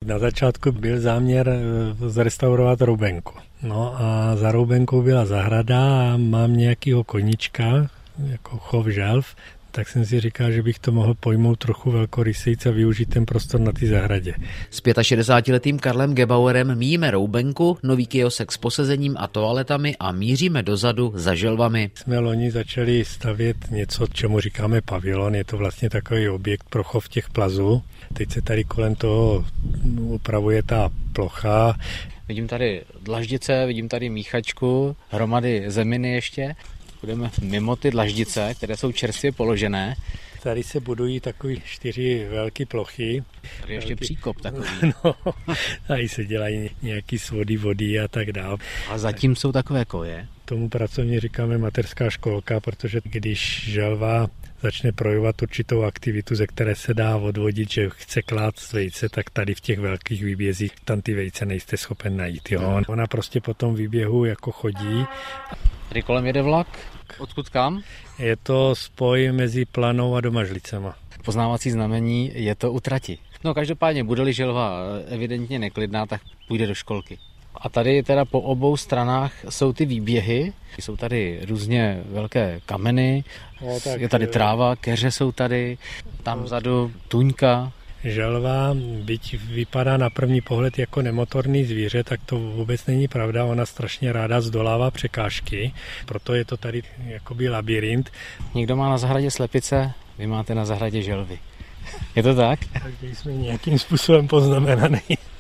Na začátku byl záměr zrestaurovat Roubenku. No a za Roubenkou byla zahrada a mám nějakýho koníčka, jako chov želv, tak jsem si říkal, že bych to mohl pojmout trochu velkorysejc a využít ten prostor na té zahradě. S 65letým Karlem Gebauerem míjíme Roubenku, nový kiosek s posezením a toaletami a míříme dozadu za želvami. Jsme loni začali stavět něco, čemu říkáme pavilon. Je to vlastně takový objekt pro chov těch plazů. Teď se tady kolem toho upravuje ta plocha. Vidím tady dlaždice, vidím tady míchačku, hromady zeminy ještě. Budeme mimo ty dlaždice, které jsou čerstvě položené. Tady se budují takový 4 velké plochy. Tady ještě příkop takový. No, tady se dělají nějaký svody vody a tak dále. A zatím jsou takové koje? Tomu pracovně říkáme mateřská školka, protože když želva začne projevovat určitou aktivitu, ze které se dá odvodit, že chce klást vejce, tak tady v těch velkých výbězích tam ty vejce nejste schopen najít. Jo? Ona prostě po tom výběhu jako chodí. Tady kolem jede vlak. Odkud kam? Je to spoj mezi Planou a Domažlicema. Poznávací znamení je to u trati. No každopádně, bude-li želva evidentně neklidná, tak půjde do školky. A tady teda po obou stranách jsou ty výběhy. Jsou tady různě velké kameny, je tady tráva, keře jsou tady, tam vzadu tuňka. Želva, byť vypadá na první pohled jako nemotorný zvíře, tak to vůbec není pravda. Ona strašně ráda zdolává překážky, proto je to tady jakoby labirint. Někdo má na zahradě slepice, vy máte na zahradě želvy. Je to tak? Takže jsme nějakým způsobem poznamenaný.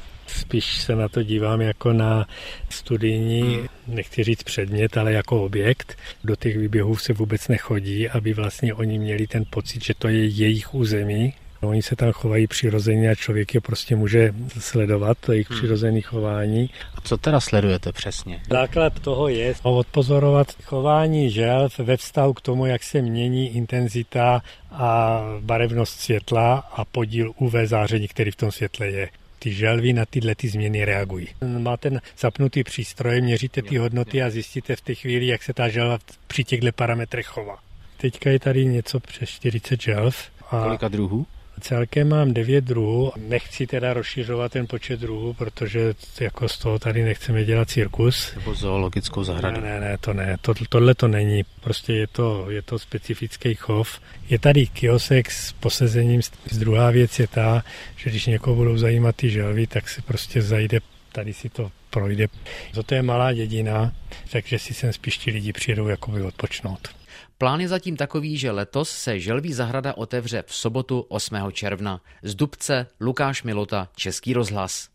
Spíš se na to dívám jako na studijní, nechci říct předmět, ale jako objekt. Do těch výběhů se vůbec nechodí, aby vlastně oni měli ten pocit, že to je jejich území. Oni se tam chovají přirozeně a člověk je prostě může sledovat, to jejich přirozené chování. A co teda sledujete přesně? Základ toho je odpozorovat chování želv ve vztahu k tomu, jak se mění intenzita a barevnost světla a podíl UV záření, který v tom světle je. Ty želvy na tyhle změny reagují. Máte zapnutý přístroj, měříte ty hodnoty a zjistíte v té chvíli, jak se ta želva při těchto parametrech chová. Teďka je tady něco přes 40 želv. Kolika druhů? Celkem mám 9 druhů. Nechci teda rozšiřovat ten počet druhů, protože jako z toho tady nechceme dělat cirkus. Nebo zoologickou zahradu. Ne, to ne. Tohle to není. Prostě je to specifický chov. Je tady kiosek s posezením. Druhá věc je ta, že když někoho budou zajímat ty želvy, tak se prostě zajde, tady si to projde. To je malá dědina, takže si sem spíš ti lidi přijedou jakoby odpočnout. Plán je zatím takový, že letos se želví zahrada otevře v sobotu 8. června. Z Dubce Lukáš Milota, Český rozhlas.